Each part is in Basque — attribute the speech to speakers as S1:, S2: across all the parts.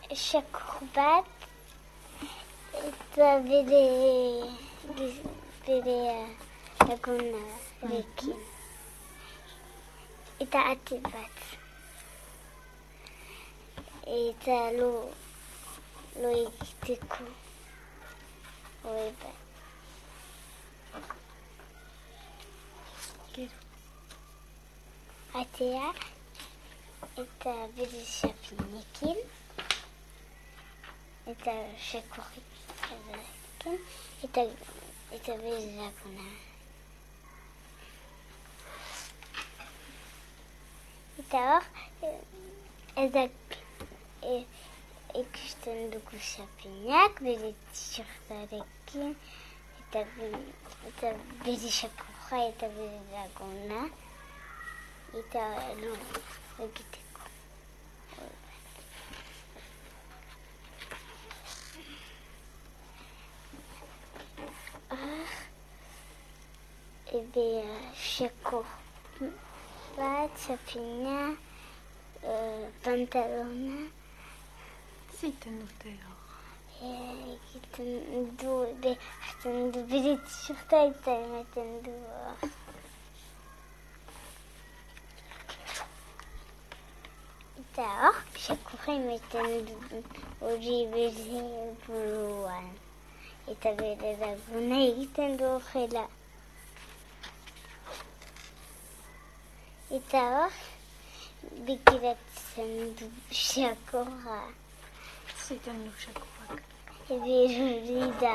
S1: שכוח bat eta bere lagunarekin. Eta ate bat. Eta lo egiteko hori bat. Atea eta bere xapinekin eta xakorrekin eta bere laguna. Eta hor, ikusten dugu xapinak bere txortarekin eta bere xakorra eta bere laguna. Eta lo egiteko. Ebe xakor bat, xapina, pantalona.
S2: Ziten dute hor.
S1: Egiten du, hartzen du bere txorta eta ematen du hor. Eta hor, xakorra ematen du hori bere buruan. Eta bere laguna egiten du horrela. Eta hor, begiratzen du xakorra.
S2: Ziten du xakorrak.
S1: Ebe erori da.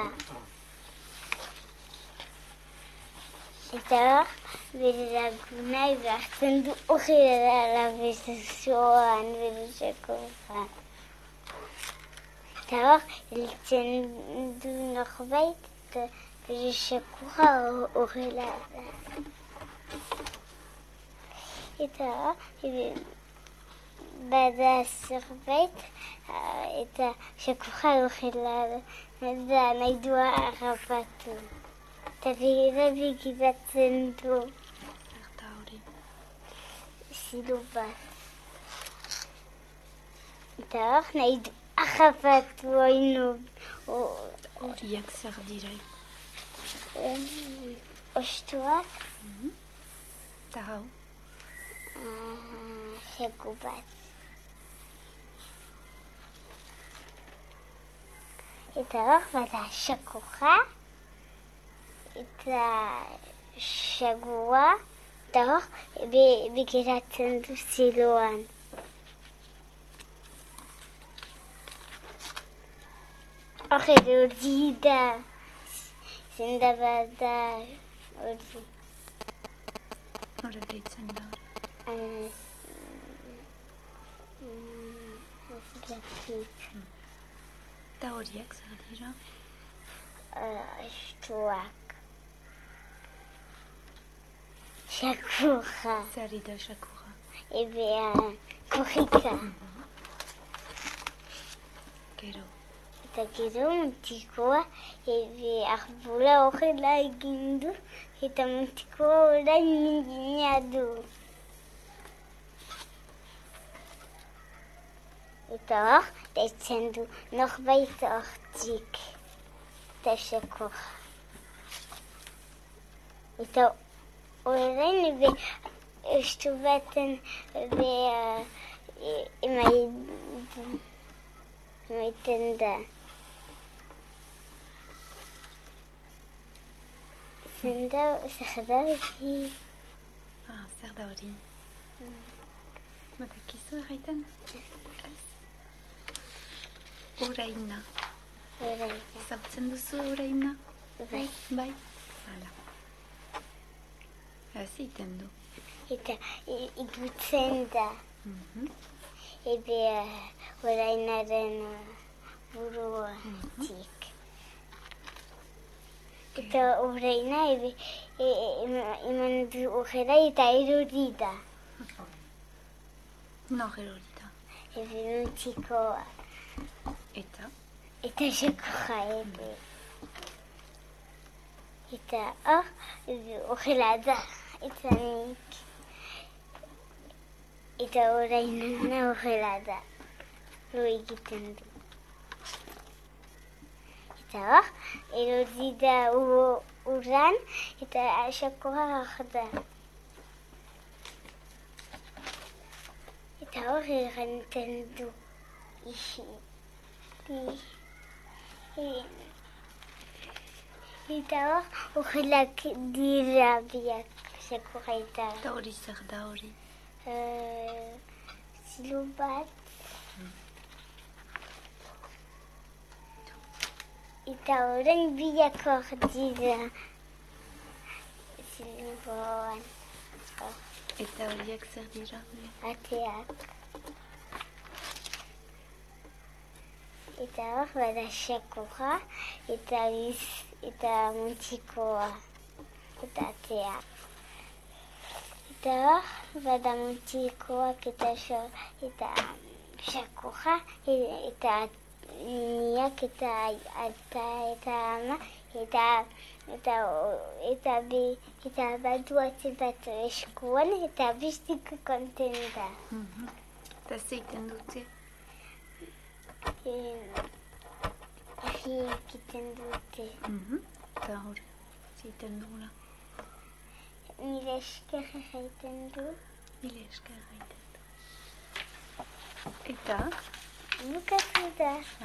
S1: Eta hor, bere laguna hartzen du horrela labezazioan bere xakorra. Eta hor, heltzen du norbait eta bere xakorra horrela da. Eta hor, bada zerbait eta xakorra horrela da nahi du harrapatu. Eta begiratzen du.
S2: Zerta hori.
S1: Zilo bat. Eta hor, nahi du harrapatu oinu.
S2: Horiak zer dira.
S1: Ostuak.
S2: Eta hau.
S1: Xako bat. Eta hor, bada xakorra. Eta xagua. Eta hor, begiratzen du ziloan. Hor edo hori da. Zenda bada hori.
S2: Hora deitzen da. Eta horiak zer dira?
S1: Ostuak. Xakorra.
S2: Zer da xakorra?
S1: Ebe korrika.
S2: Gero.
S1: Eta gero mutikoa ebe arbula horrela egin du eta mutikoa orain mingina du. Eta hor, deitzen du norbait hortik. Eta xakorra. Eta orain ebe estu baten emaiten da. Zenda zer da hori.
S2: Zer da hori. Badakizu erraiten? Oraina. Zautzen duzu oraina? Bai. Hala. Ziten du.
S1: Eta igutzen da. Ebe orainaren buruatik. Eta oraina eman du horrela eta erori da.
S2: Nor erori da?
S1: Ebe mutikoa.
S2: Eta?
S1: Eta xakorra ebe. Eta hor, horrela da. Eta nik. Eta orainena horrela da. lo egiten du. Eta hor, erodi da uran, eta sakoa hor da. Eta hor errenten du. Eta hor, horrelak dira biak sakoa eta.
S2: Eta hori zer da hori?
S1: Zilo bat. Eta horren biak hor dira. Ziloan.
S2: Eta horiek zer dira?
S1: Ateak. Eta hor bada sakoa eta muntikoa. Eta ateak. Eta hor bada muntikoak eta sakoa eta niak eta ama eta badu ate bat eskuan eta bestiko konten da.
S2: Eta zeiten dute?
S1: Egiten dute.
S2: Eta hori, zeiten dugula.
S1: Mila esker egiten du.
S2: Mila esker egiten du. Eta?
S1: Bukatu da.